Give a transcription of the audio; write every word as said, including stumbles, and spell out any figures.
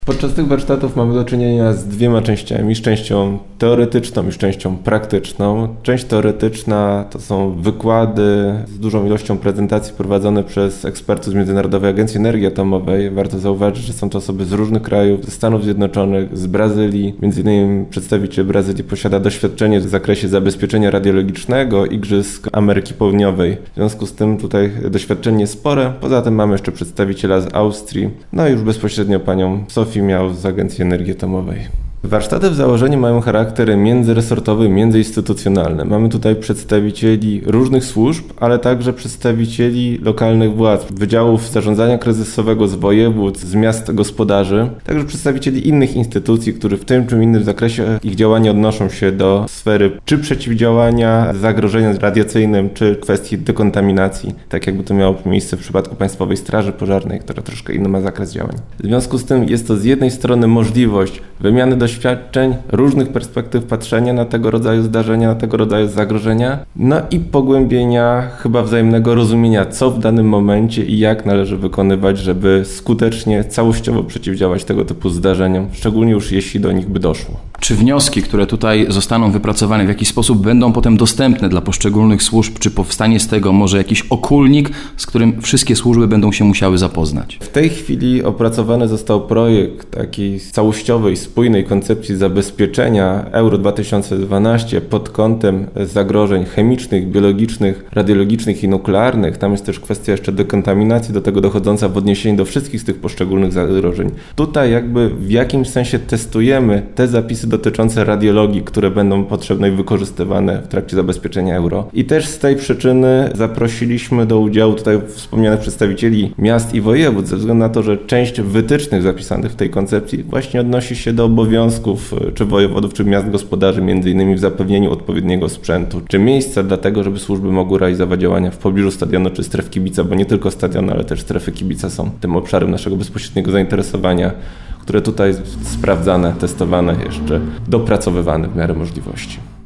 Podczas tych warsztatów mamy do czynienia z dwiema częściami, z częścią teoretyczną i z częścią praktyczną. Część teoretyczna to są wykłady z dużą ilością prezentacji prowadzone przez ekspertów z Międzynarodowej Agencji Energii Atomowej. Warto zauważyć, że są to osoby z różnych krajów, ze Stanów Zjednoczonych, z Brazylii. Między innymi przedstawiciel Brazylii posiada doświadczenie w zakresie zabezpieczenia radiologicznego Igrzysk Ameryki Południowej. W związku z tym tutaj doświadczenie jest spore. Poza tym mamy jeszcze przedstawiciela z Austrii, no i już bezpośrednio panią Sofię Miał z Agencji Energii Atomowej. Warsztaty w założeniu mają charakter międzyresortowy, międzyinstytucjonalny. Mamy tutaj przedstawicieli różnych służb, ale także przedstawicieli lokalnych władz, wydziałów zarządzania kryzysowego z województw, z miast gospodarzy, także przedstawicieli innych instytucji, które w tym czy innym zakresie ich działania odnoszą się do sfery czy przeciwdziałania zagrożeniom radiacyjnym, czy kwestii dekontaminacji, tak jakby to miało miejsce w przypadku Państwowej Straży Pożarnej, która troszkę inny ma zakres działań. W związku z tym jest to z jednej strony możliwość wymiany doświadczeń, doświadczeń, różnych perspektyw patrzenia na tego rodzaju zdarzenia, na tego rodzaju zagrożenia, no i pogłębienia chyba wzajemnego rozumienia, co w danym momencie i jak należy wykonywać, żeby skutecznie, całościowo przeciwdziałać tego typu zdarzeniom, szczególnie już jeśli do nich by doszło. Czy wnioski, które tutaj zostaną wypracowane, w jakiś sposób będą potem dostępne dla poszczególnych służb, czy powstanie z tego może jakiś okulnik, z którym wszystkie służby będą się musiały zapoznać? W tej chwili opracowany został projekt takiej całościowej, spójnej koncepcji zabezpieczenia Euro dwa tysiące dwanaście pod kątem zagrożeń chemicznych, biologicznych, radiologicznych i nuklearnych. Tam jest też kwestia jeszcze dekontaminacji, do tego dochodząca w odniesieniu do wszystkich z tych poszczególnych zagrożeń. Tutaj jakby w jakimś sensie testujemy te zapisy dotyczące radiologii, które będą potrzebne i wykorzystywane w trakcie zabezpieczenia euro. I też z tej przyczyny zaprosiliśmy do udziału tutaj wspomnianych przedstawicieli miast i województw, ze względu na to, że część wytycznych zapisanych w tej koncepcji właśnie odnosi się do obowiązków czy wojewodów, czy miast gospodarzy, między innymi w zapewnieniu odpowiedniego sprzętu, czy miejsca dla tego, żeby służby mogły realizować działania w pobliżu stadionu czy stref kibica, bo nie tylko stadiony, ale też strefy kibica są tym obszarem naszego bezpośredniego zainteresowania, które tutaj sprawdzane, testowane, jeszcze dopracowywane w miarę możliwości.